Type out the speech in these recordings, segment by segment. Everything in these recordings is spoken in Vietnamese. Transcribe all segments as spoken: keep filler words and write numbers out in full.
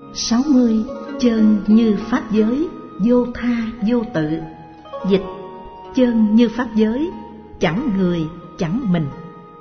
sáu mươi. Chân như pháp giới, vô tha vô tự. Dịch: chân như pháp giới, chẳng người chẳng mình.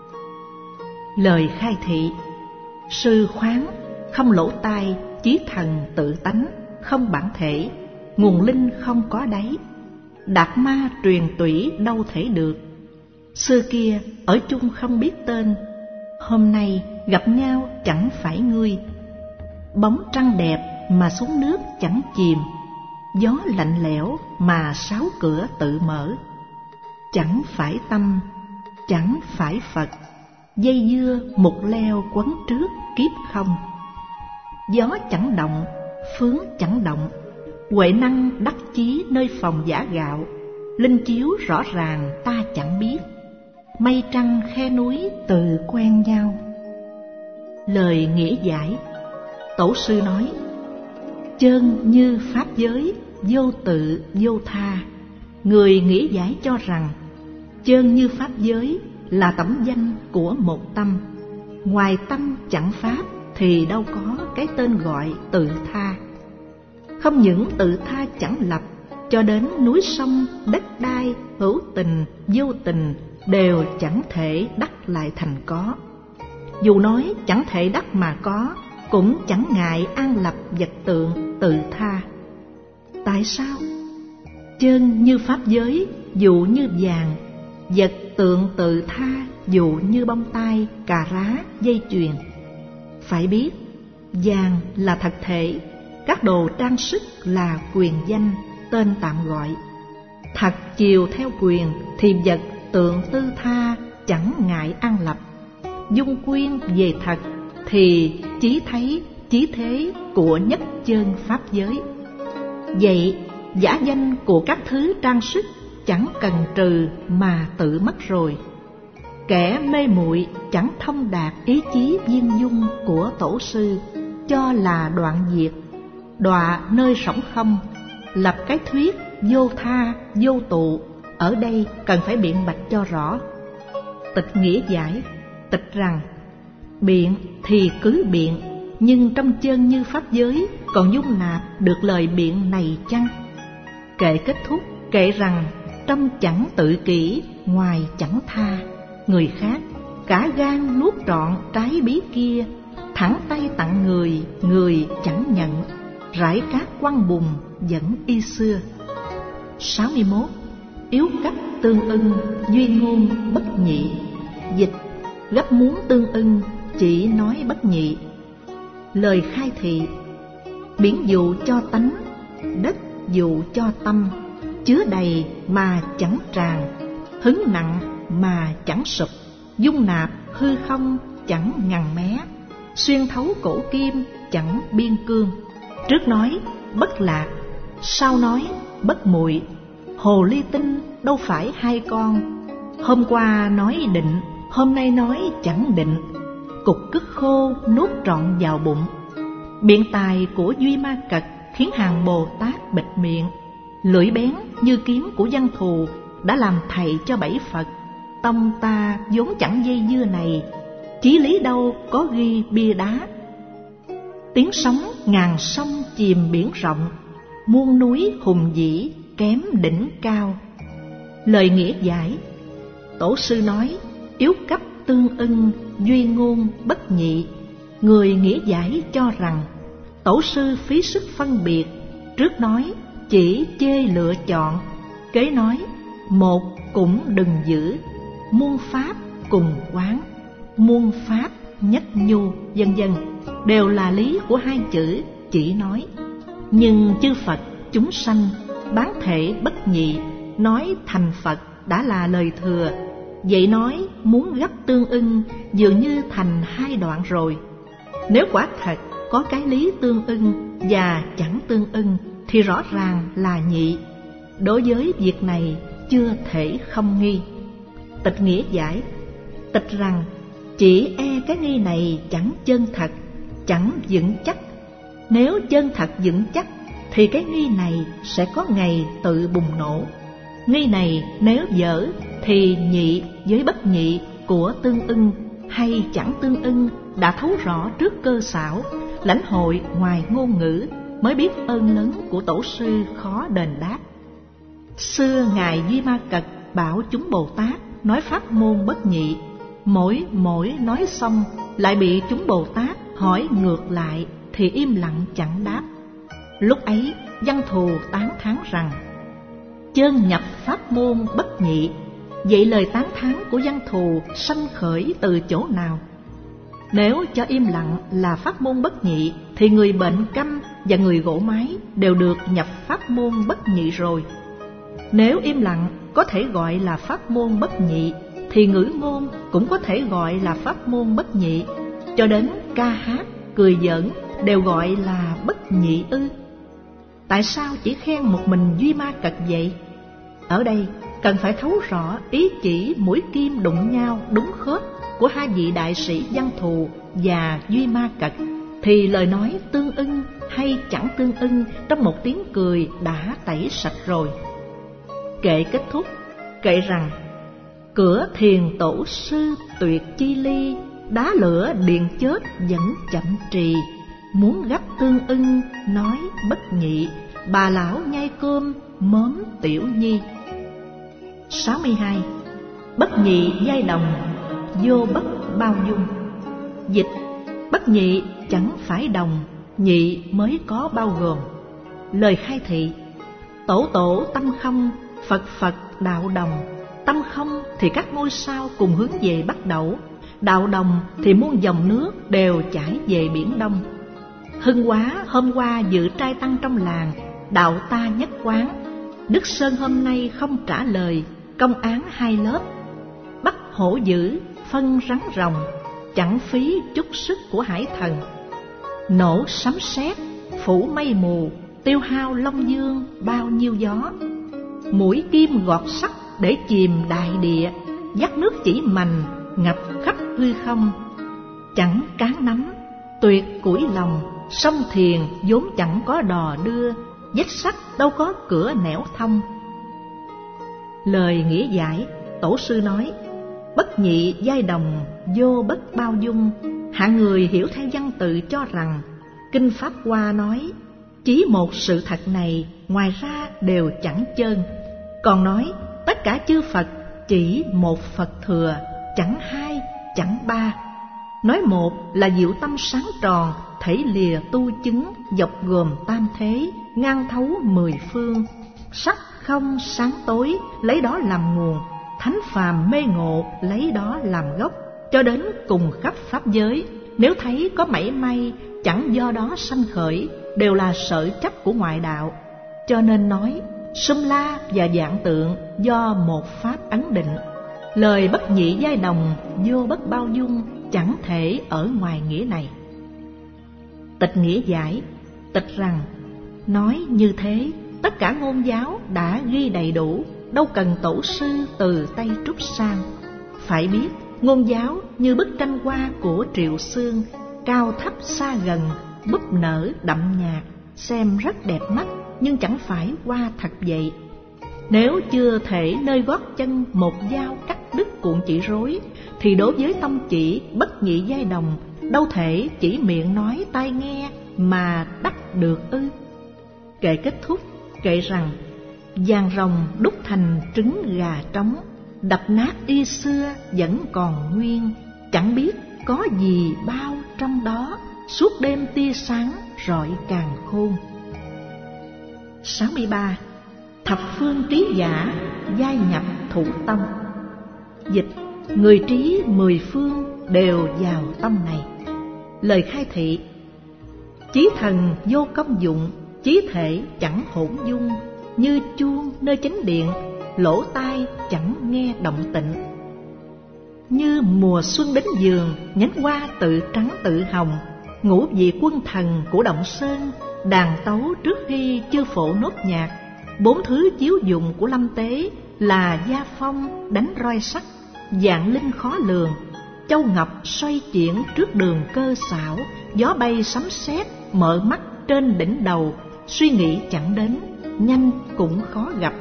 Lời khai thị: sư khoáng, không lỗ tai, chí thần tự tánh, không bản thể, nguồn linh không có đáy. Đạt ma truyền tủy đâu thể được. Xưa kia ở chung không biết tên, hôm nay gặp nhau chẳng phải ngươi. Bóng trăng đẹp mà xuống nước chẳng chìm, gió lạnh lẽo mà sáu cửa tự mở. Chẳng phải tâm, chẳng phải Phật, dây dưa một leo quấn trước kiếp không. Gió chẳng động, phướng chẳng động, huệ năng đắc chí nơi phòng giả gạo. Linh chiếu rõ ràng ta chẳng biết, mây trăng khe núi tự quen nhau. Lời nghĩa giải: tổ sư nói, chân như pháp giới, vô tự vô tha. Người nghĩa giải cho rằng chân như pháp giới là tẩm danh của một tâm. Ngoài tâm chẳng pháp thì đâu có cái tên gọi tự tha. Không những tự tha chẳng lập, cho đến núi sông, đất đai, hữu tình, vô tình đều chẳng thể đắc lại thành có. Dù nói chẳng thể đắc mà có, cũng chẳng ngại an lập vật tượng tự tha. Tại sao? Chân như pháp giới, dụ như vàng, vật tượng tự tha, dụ như bông tai, cà rá, dây chuyền. Phải biết, vàng là thật thể, các đồ trang sức là quyền danh, tên tạm gọi. Thật chiều theo quyền thì vật tượng tư tha chẳng ngại an lập. Dung quyên về thật thì chí thấy chí thế của nhất chân pháp giới. Vậy giả danh của các thứ trang sức chẳng cần trừ mà tự mất rồi. Kẻ mê muội chẳng thông đạt ý chí viên dung của tổ sư, cho là đoạn diệt, đọa nơi sổng không, lập cái thuyết vô tha vô tụ. Ở đây cần phải biện bạch cho rõ. Tịch nghĩa giải: tịch rằng biện thì cứ biện, nhưng trong chân như pháp giới còn dung nạp được lời biện này chăng? Kệ kết thúc kệ rằng trong chẳng tự kỷ, ngoài chẳng tha. Người khác cả gan nuốt trọn trái bí kia, thẳng tay tặng người, người chẳng nhận. Rải cát quăng bùn vẫn y xưa. sáu mươi mốt. Yếu cách tương ưng, duy ngôn bất nhị. Dịch: gấp muốn tương ưng, chỉ nói bất nhị. Lời khai thị: biển dụ cho tánh, đất dụ cho tâm. Chứa đầy mà chẳng tràn, hứng nặng mà chẳng sụp. Dung nạp hư không chẳng ngằn mé, xuyên thấu cổ kim chẳng biên cương. Trước nói bất lạc, sau nói bất muội. Hồ ly tinh đâu phải hai con, hôm qua nói định, hôm nay nói chẳng định. Cục cứt khô nuốt trọn vào bụng. Biện tài của Duy Ma Cật khiến hàng Bồ Tát bịt miệng. Lưỡi bén như kiếm của văn thù đã làm thầy cho bảy Phật. Tông ta vốn chẳng dây dưa này, chí lý đâu có ghi bia đá. Tiếng sóng ngàn sông chìm biển rộng, muôn núi hùng vĩ kém đỉnh cao. Lời nghĩa giải: tổ sư nói yếu cấp tương ưng, duy ngôn bất nhị. Người nghĩa giải cho rằng tổ sư phí sức phân biệt. Trước nói chỉ chê lựa chọn, kế nói một cũng đừng giữ, muôn pháp cùng quán, muôn pháp nhất nhu, vân vân, đều là lý của hai chữ chỉ nói. Nhưng chư Phật chúng sanh bán thể bất nhị, nói thành Phật đã là lời thừa. Vậy nói muốn gấp tương ưng dường như thành hai đoạn rồi. Nếu quả thật có cái lý tương ưng và chẳng tương ưng thì rõ ràng là nhị. Đối với việc này chưa thể không nghi. Tịch nghĩa giải: tịch rằng chỉ e cái nghi này chẳng chân thật, chẳng vững chắc. Nếu chân thật vững chắc thì cái nghi này sẽ có ngày tự bùng nổ. Nghi này nếu dở thì nhị với bất nhị của tương ưng hay chẳng tương ưng đã thấu rõ trước cơ xảo, lãnh hội ngoài ngôn ngữ, mới biết ơn lớn của tổ sư khó đền đáp. Xưa Ngài Duy Ma Cật bảo chúng Bồ Tát nói pháp môn bất nhị, mỗi mỗi nói xong lại bị chúng Bồ Tát hỏi ngược lại thì im lặng chẳng đáp. Lúc ấy Văn Thù tán thán rằng: chơn nhập pháp môn bất nhị. Vậy lời tán thán của Văn Thù sanh khởi từ chỗ nào? Nếu cho im lặng là pháp môn bất nhị thì người bệnh câm và người gỗ máy đều được nhập pháp môn bất nhị rồi. Nếu im lặng có thể gọi là pháp môn bất nhị thì ngữ ngôn cũng có thể gọi là pháp môn bất nhị. Cho đến ca hát, cười giỡn đều gọi là bất nhị ư? Tại sao chỉ khen một mình Duy Ma Cật vậy? Ở đây cần phải thấu rõ ý chỉ mũi kim đụng nhau đúng khớp của hai vị đại sĩ Văn Thù và Duy Ma Cật, thì lời nói tương ưng hay chẳng tương ưng trong một tiếng cười đã tẩy sạch rồi. Kệ kết thúc kệ rằng: cửa thiền tổ sư tuyệt chi ly, đá lửa điện chớp vẫn chậm trì, muốn gấp tương ưng nói bất nhị, bà lão nhai cơm mớm tiểu nhi. sáu mươi hai. Bất nhị giai đồng, vô bất bao dung. Dịch: bất nhị chẳng phải đồng, nhị mới có bao gồm. Lời khai thị: tổ tổ tâm không, Phật Phật đạo đồng. Tâm không thì các ngôi sao cùng hướng về Bắc Đẩu, đạo đồng thì muôn dòng nước đều chảy về Biển Đông. Hưng Quá hôm qua dự trai tăng trong làng, đạo ta nhất quán. Đức Sơn hôm nay không trả lời, công án hai lớp. Bắt hổ dữ, phân rắn rồng, chẳng phí chút sức của hải thần. Nổ sấm sét, phủ mây mù, tiêu hao Long Dương bao nhiêu gió. Mũi kim gọt sắt để chìm đại địa, dắt nước chỉ mành ngập khắp hư không. Chẳng cán nắm, tuyệt củi lòng, sông Thiền vốn chẳng có đò đưa, vết sắt đâu có cửa nẻo thông. Lời nghĩa giải, tổ sư nói: bất nhị giai đồng, vô bất bao dung. Hạng người hiểu theo văn tự cho rằng Kinh Pháp Hoa nói chỉ một sự thật này, ngoài ra đều chẳng chơn. Còn nói tất cả chư Phật chỉ một Phật thừa, chẳng hai, chẳng ba. Nói một là diệu tâm sáng tròn, thể lìa tu chứng, dọc gồm tam thế, ngang thấu mười phương. Sắc không sáng tối, lấy đó làm nguồn, thánh phàm mê ngộ, lấy đó làm gốc. Cho đến cùng khắp pháp giới, nếu thấy có mảy may, chẳng do đó sanh khởi, đều là sở chấp của ngoại đạo. Cho nên nói sum la và vạn tượng do một pháp ấn định. Lời bất nhị giai đồng, vô bất bao dung chẳng thể ở ngoài nghĩa này. Tịch nghĩa giải: tịch rằng nói như thế, tất cả ngôn giáo đã ghi đầy đủ, đâu cần tổ sư từ Tây trút sang. Phải biết ngôn giáo như bức tranh hoa của Triệu Xương, cao thấp xa gần, búp nở đậm nhạt, xem rất đẹp mắt, nhưng chẳng phải hoa thật vậy. Nếu chưa thể nơi gót chân một dao cắt đứt cuộn chỉ rối, thì đối với tông chỉ bất nhị giai đồng, đâu thể chỉ miệng nói tai nghe mà đắc được ư? Kệ kết thúc kệ rằng: vàng rồng đúc thành trứng gà trống, đập nát y xưa vẫn còn nguyên, chẳng biết có gì bao trong đó, suốt đêm tia sáng rọi càn khôn. sáu mươi ba. Thập phương trí giả, giai nhập thủ tâm. Dịch: người trí mười phương đều vào tâm này. Lời khai thị: chí thần vô công dụng, chí thể chẳng hỗn dung, như chuông nơi chánh điện, lỗ tai chẳng nghe động tịnh. Như mùa xuân đến vườn, nhánh hoa tự trắng tự hồng, ngũ vị quân thần của Động Sơn, đàn tấu trước khi chư phổ nốt nhạc. Bốn thứ chiếu dụng của lâm tế là gia phong đánh roi sắt, vạn linh khó lường, châu ngọc xoay chuyển trước đường cơ xảo, gió bay sấm sét mở mắt trên đỉnh đầu, suy nghĩ chẳng đến, nhanh cũng khó gặp.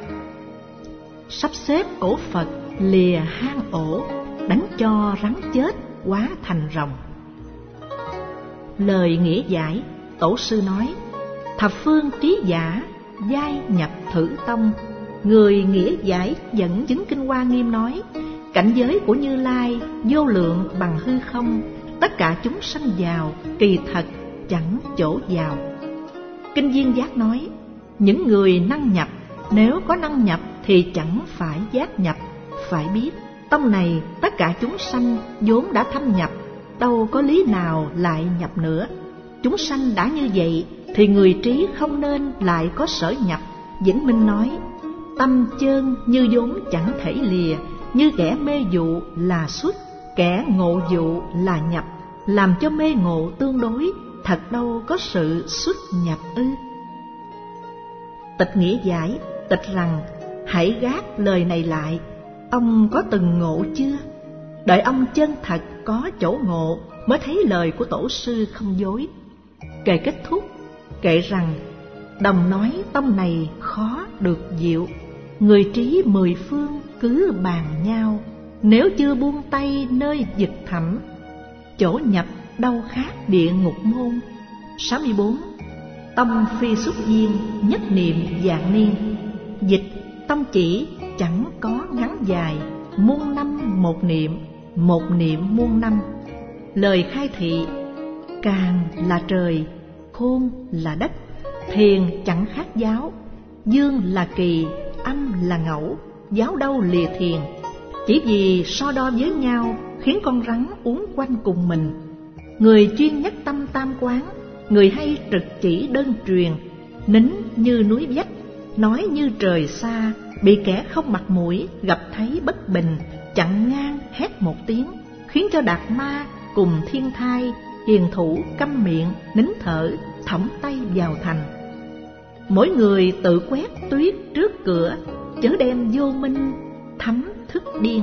Sắp xếp cổ Phật lìa hang ổ, đánh cho rắn chết hóa thành rồng. Lời nghĩa giải, tổ sư nói: thập phương trí giả, giai nhập thử tông. Người nghĩa giải dẫn chứng Kinh Hoa Nghiêm nói: cảnh giới của Như Lai vô lượng bằng hư không, tất cả chúng sanh vào, kỳ thật chẳng chỗ vào. Kinh Viên Giác nói: những người năng nhập, nếu có năng nhập thì chẳng phải giác nhập. Phải biết tông này tất cả chúng sanh vốn đã thâm nhập, đâu có lý nào lại nhập nữa. Chúng sanh đã như vậy thì người trí không nên lại có sở nhập. Vĩnh Minh nói: tâm chơn như vốn chẳng thể lìa, như kẻ mê dụ là xuất, kẻ ngộ dụ là nhập, làm cho mê ngộ tương đối, thật đâu có sự xuất nhập ư. Tịch nghĩa giải, tịch rằng: hãy gác lời này lại, ông có từng ngộ chưa? Đợi ông chân thật có chỗ ngộ mới thấy lời của tổ sư không dối. Kệ kết thúc, kệ rằng: đồng nói tông này khó được diệu, người trí mười phương cứ bàn nhau, nếu chưa buông tay nơi vực thẳm, chỗ nhập đâu khác địa ngục môn. sáu mươi bốn. Tông phi xuất duyên, nhất niệm vạn niên. Dịch: tông chỉ chẳng có ngắn dài, muôn năm một niệm, một niệm muôn năm. Lời khai thị: càn là trời, khôn là đất, thiền chẳng khác giáo, dương là kỳ, âm là ngẫu, giáo đâu lìa thiền. Chỉ vì so đo với nhau khiến con rắn uốn quanh cùng mình. Người chuyên nhất tâm tam quán, người hay trực chỉ đơn truyền, nín như núi vách, nói như trời xa, bị kẻ không mặt mũi gặp thấy bất bình, chặn ngang hét một tiếng, khiến cho Đạt Ma cùng Thiên Thai hiền thủ câm miệng, nín thở, thõng tay vào thành. Mỗi người tự quét tuyết trước cửa, chớ đem vô minh thấm thức điên.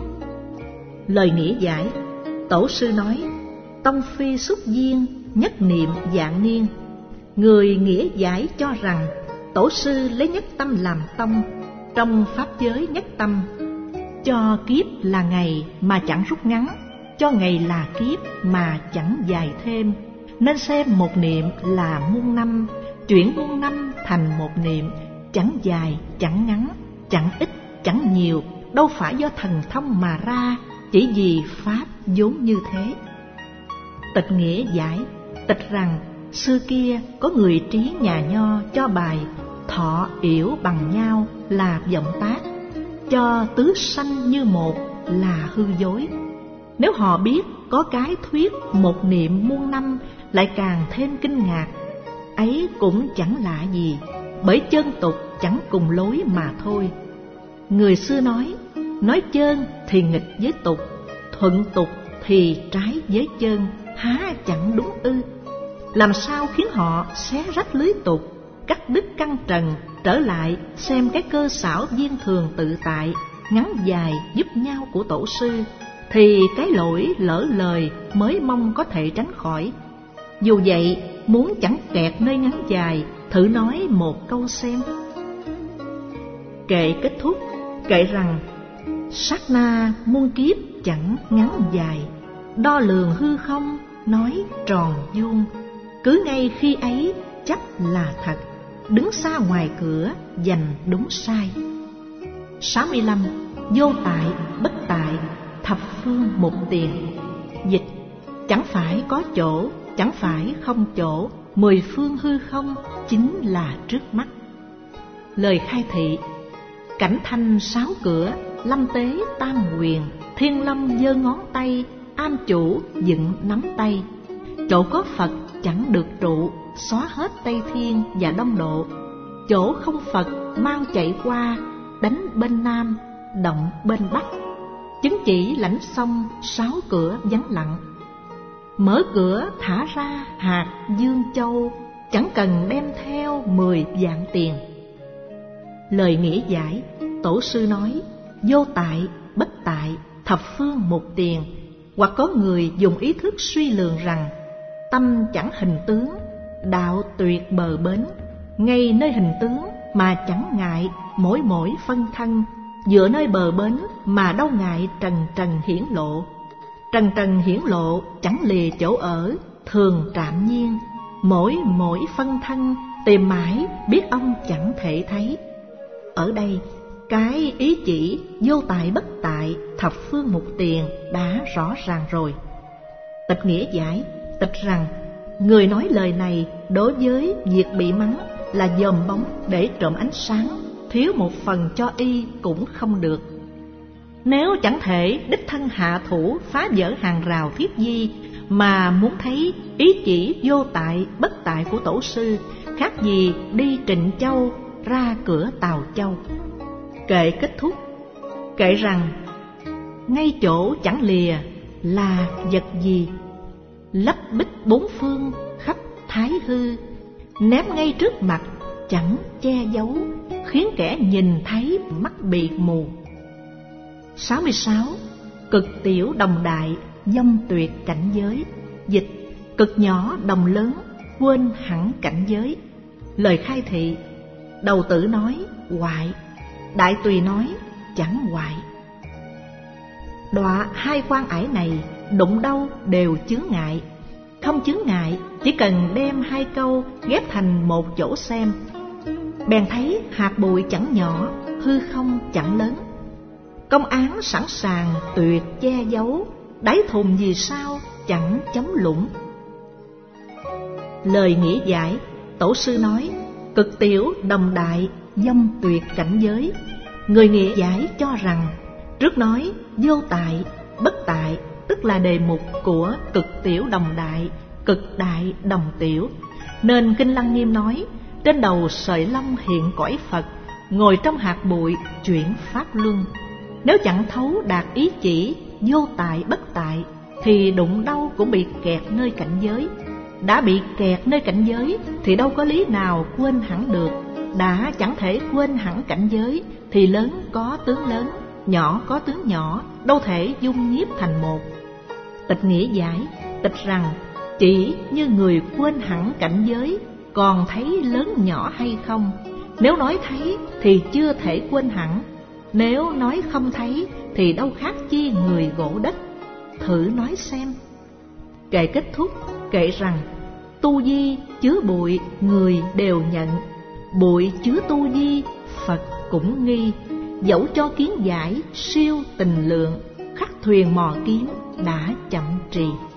Lời nghĩa giải, tổ sư nói: tông phi xuất duyên, nhất niệm vạn niên. Người nghĩa giải cho rằng tổ sư lấy nhất tâm làm tông, trong pháp giới nhất tâm, cho kiếp là ngày mà chẳng rút ngắn, cho ngày là kiếp mà chẳng dài thêm, nên xem một niệm là muôn năm, chuyển muôn năm thành một niệm, chẳng dài chẳng ngắn, chẳng ít chẳng nhiều, đâu phải do thần thông mà ra, chỉ vì pháp vốn như thế. Tịch nghĩa giải, tịch rằng xưa kia có người trí nhà Nho cho bài thọ yểu bằng nhau là vọng tác, cho tứ sanh như một là hư dối. Nếu họ biết có cái thuyết một niệm muôn năm lại càng thêm kinh ngạc. Ấy cũng chẳng lạ gì, bởi chân tục chẳng cùng lối mà thôi. Người xưa nói, nói chơn thì nghịch với tục, thuận tục thì trái với chơn, há chẳng đúng ư? Làm sao khiến họ xé rách lưới tục, cắt đứt căn trần, trở lại xem cái cơ xảo viên thường tự tại, ngắn dài giúp nhau của tổ sư, thì cái lỗi lỡ lời mới mong có thể tránh khỏi. Dù vậy, muốn chẳng kẹt nơi ngắn dài, thử nói một câu xem. Kệ kết thúc, kệ rằng sát na muôn kiếp chẳng ngắn dài, đo lường hư không nói tròn vuông, cứ ngay khi ấy chấp là thật, đứng xa ngoài cửa giành đúng sai. sáu mươi lăm. Vô tại bất tại, thập phương một tiền. Dịch: chẳng phải có chỗ, chẳng phải không chỗ, mười phương hư không chính là trước mắt. Lời khai thị: cảnh thanh sáu cửa, lâm tế tam quyền, thiên lâm giơ ngón tay, am chủ dựng nắm tay. Chỗ có Phật chẳng được trụ, xóa hết Tây Thiên và Đông Độ. Chỗ không Phật mau chạy qua, đánh bên Nam, động bên Bắc. Chứng chỉ lãnh xong sáu cửa vắng lặng, mở cửa thả ra hạt Dương Châu, chẳng cần đem theo mười vạn tiền. Lời nghĩa giải, tổ sư nói vô tại, bất tại, thập phương một tiền. Hoặc có người dùng ý thức suy lường rằng tâm chẳng hình tướng, đạo tuyệt bờ bến, ngay nơi hình tướng mà chẳng ngại mỗi mỗi phân thân, dựa nơi bờ bến mà đâu ngại trần trần hiển lộ. Trần trần hiển lộ chẳng lìa chỗ ở, thường trạm nhiên, mỗi mỗi phân thân, tìm mãi biết ông chẳng thể thấy. Ở đây, cái ý chỉ vô tại bất tại, thập phương mục tiền đã rõ ràng rồi. Tịch nghĩa giải, tịch rằng người nói lời này đối với việc bị mắng là dòm bóng để trộm ánh sáng, thiếu một phần cho y cũng không được. Nếu chẳng thể đích thân hạ thủ phá vỡ hàng rào thiết di, mà muốn thấy ý chỉ vô tại bất tại của tổ sư, khác gì đi Trịnh Châu ra cửa Tào Châu. Kệ kết thúc, kệ rằng ngay chỗ chẳng lìa là vật gì, lấp bích bốn phương khắp thái hư, ném ngay trước mặt chẳng che giấu, khiến kẻ nhìn thấy mắt bị mù. sáu mươi sáu. Cực tiểu đồng đại, dâm tuyệt cảnh giới. Dịch: cực nhỏ đồng lớn, quên hẳn cảnh giới. Lời khai thị: đầu tử nói hoại, đại tùy nói chẳng hoại. Đọa hai quan ải này đụng đâu đều chướng ngại. Không chướng ngại, chỉ cần đem hai câu ghép thành một chỗ xem, bèn thấy hạt bụi chẳng nhỏ, hư không chẳng lớn. Công án sẵn sàng tuyệt che giấu, đáy thùng vì sao chẳng chấm lũng. Lời nghĩa giải, tổ sư nói cực tiểu đồng đại, dâm tuyệt cảnh giới. Người nghĩa giải cho rằng trước nói vô tại bất tại, tức là đề mục của cực tiểu đồng đại, cực đại đồng tiểu, nên Kinh Lăng Nghiêm nói trên đầu sợi lông hiện cõi Phật, ngồi trong hạt bụi chuyển pháp luân. Nếu chẳng thấu đạt ý chỉ vô tại bất tại, thì đụng đâu cũng bị kẹt nơi cảnh giới. Đã bị kẹt nơi cảnh giới thì đâu có lý nào quên hẳn được. Đã chẳng thể quên hẳn cảnh giới thì lớn có tướng lớn, nhỏ có tướng nhỏ, đâu thể dung nhiếp thành một. Tịch nghĩa giải, tịch rằng chỉ như người quên hẳn cảnh giới, còn thấy lớn nhỏ hay không. Nếu nói thấy thì chưa thể quên hẳn, nếu nói không thấy thì đâu khác chi người gỗ đất. Thử nói xem. Kệ kết thúc, kệ rằng tu di chứa bụi người đều nhận, bụi chứa tu di Phật cũng nghi. Dẫu cho kiến giải siêu tình lượng, khắc thuyền mò kiếm đã chậm trì.